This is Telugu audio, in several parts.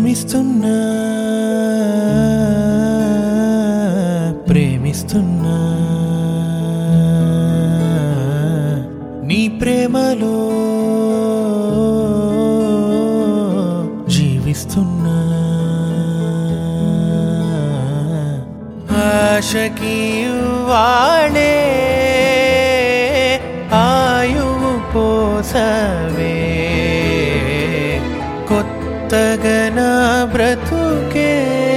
ప్రేమిస్తున్నా ప్రేమిస్తున్నా నీ ప్రేమలో జీవిస్తున్నా ఆశకి వాడే ఆయువు పోసవే కొత్తగా నా బ్రతుకే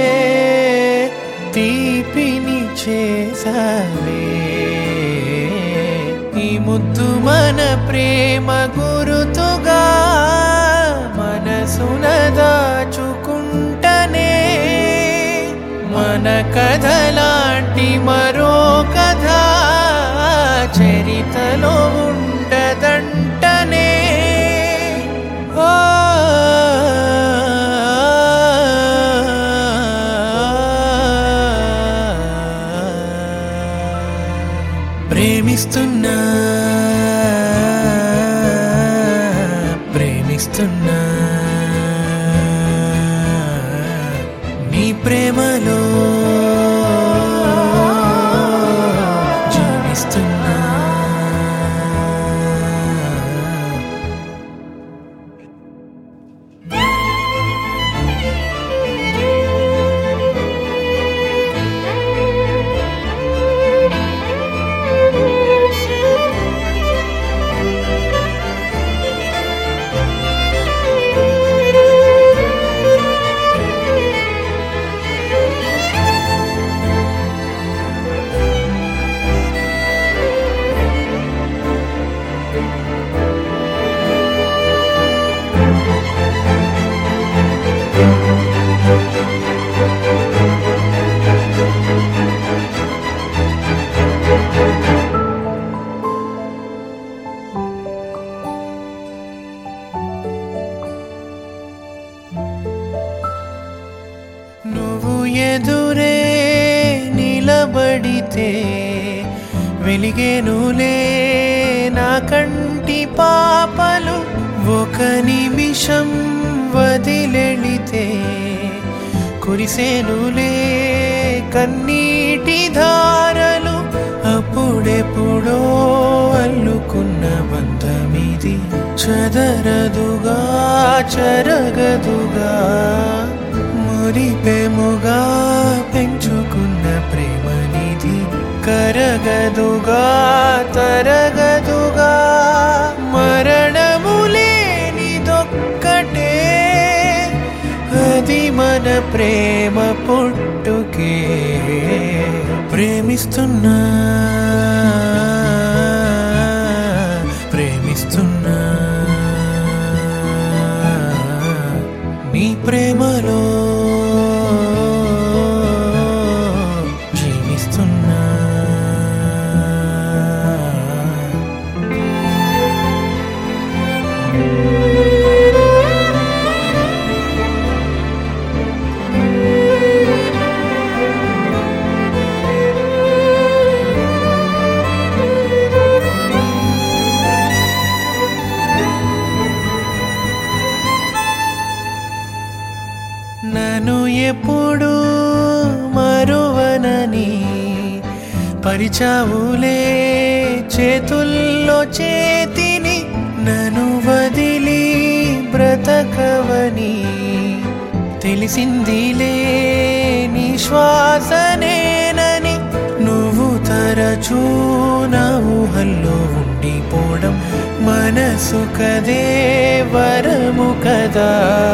తీపిని చేసావే ఈ ముద్దు మన ప్రేమ గురుతుగా మనసున దాచుకుంటనే మన కథలాంటి మరో కథ చరితలో ఉండదంటనే ప్రేమిస్తున్నా ప్రేమిస్తున్నా నీ ప్రేమలో జీవిస్తున్నా నువ్వు ఎదురే నిలబడితే వెలిగేనులే నా కంటి పాపలు ఒక నిమిషం వదిలెళితే కురిసేనులే కన్నీటి ధారలు అప్పుడెప్పుడో అల్లుకున్న బంధమిది చదరదుగా చరగదుగా మురిపెముగా పెంచుకున్న ప్రేమనిది కరగదుగా తరగదుగా మరణములేనిదొక్కటే అది మన ప్రేమ పుట్టుకే ప్రేమిస్తున్నా ప్రేమిస్తున్నా నీ ప్రేమలో జీవిస్తున్నా నన్ను ఎప్పుడు మరువనని పరిచావులే చేతుల్లో చేతిని నన్ను వదిలి బ్రతకవని తెలిసిందిలే నీ శ్వాసనేనని నువ్వు తరచూ నా ఊహల్లో ఉండిపోవడం మనసు కదే వరము కదా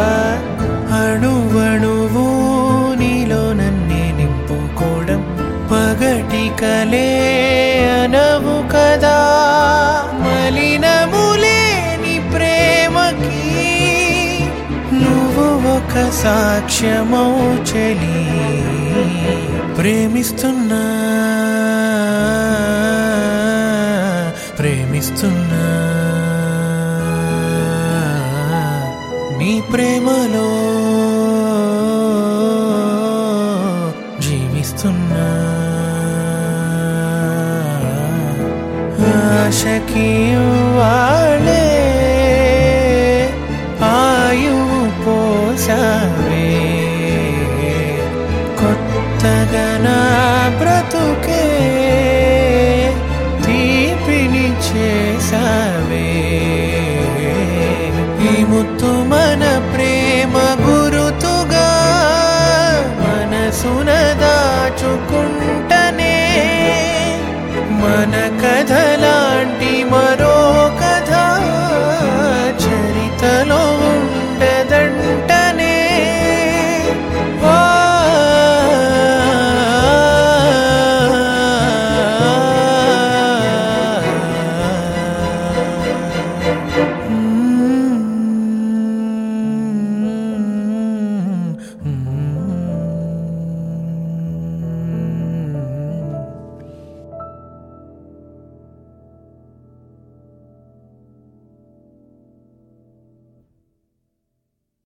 అణువణువు నీలో నన్నే నింపుకోవడం పగటి కలే అనవు కదా మలినములేని ప్రేమకి నువ్వు ఒక సాక్ష్యమౌ చెలి ప్రేమిస్తున్నా ప్రేమిస్తున్నా నీ ప్రేమలో జీవిస్తున్నా ఆశకి వాడే